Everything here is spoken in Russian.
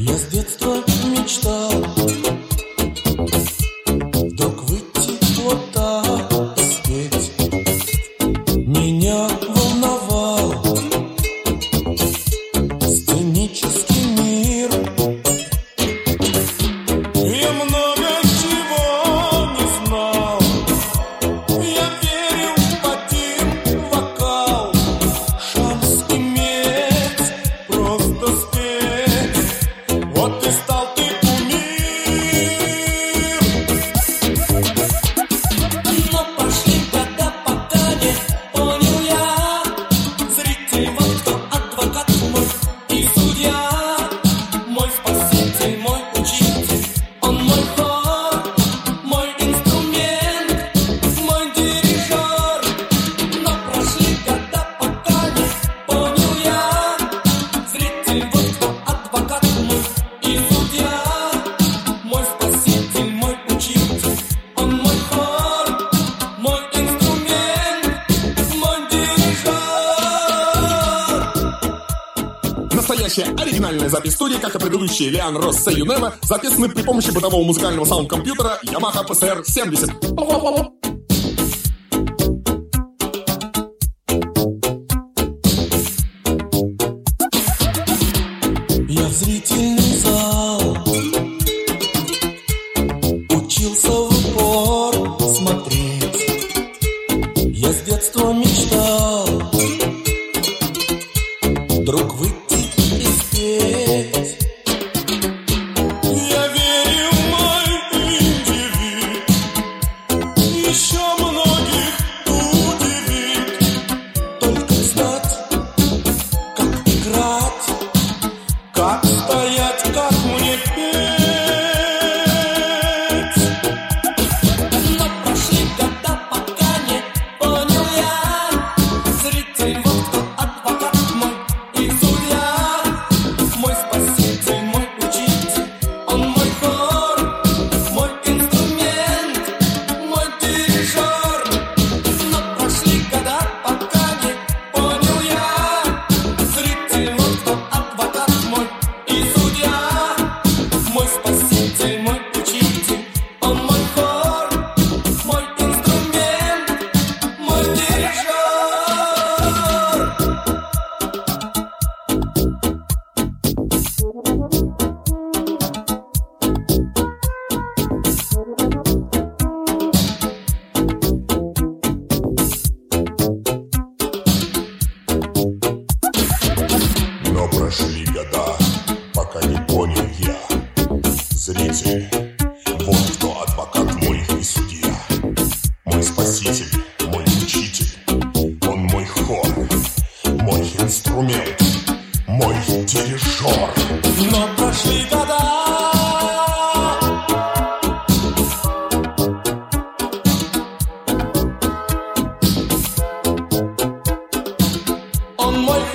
Я с детства мечтал вдруг выйти вот так и спеть. Меня волновал сценический мир. Я много чего не знал. Я верил в один вокал. Шанс иметь, просто спеть. Вот и стал ты кумир. Но прошли года, пока не понял я. Зритель вот кто, адвокат мой и судья. Мой спаситель, мой учитель. Он мой хор, мой инструмент, мой дирижер. Но прошли года, пока не понял я. Зритель вот кто, адвокат мой и судья. Мой спаситель, мой учитель. Он мой хор, мой инструмент, мой дирижер. Настоящая оригинальная запись студии, как и предыдущие Лиан Росс и Юнева, записаны при помощи бытового музыкального саунд-компьютера Yamaha PCR-70. Я в зрительный зал учился в упор смотреть. Я с детства мечтал вдруг выйти и спеть. Я верил в мой индивид, еще многих удивит. Только знать, как играть, как стоять, как мне петь. Но прошли года, пока не понял я. Зритель вот кто, адвокат мой и судья. Мой спаситель, мой учитель. Он мой хор, мой инструмент, мой дирижер. Но прошли года, пока не понял я. Зритель вот кто, адвокат мой и судья. Мой спаситель, мой учитель. Он мой хор, мой инструмент, мой дирижер. Но прошли года, пока не понял я. Зритель, вот кто адвокат мой и судья. Мой спаситель, мой учитель. Он мой хор, мой инструмент, мой дирижер. Но прошли года. Он мой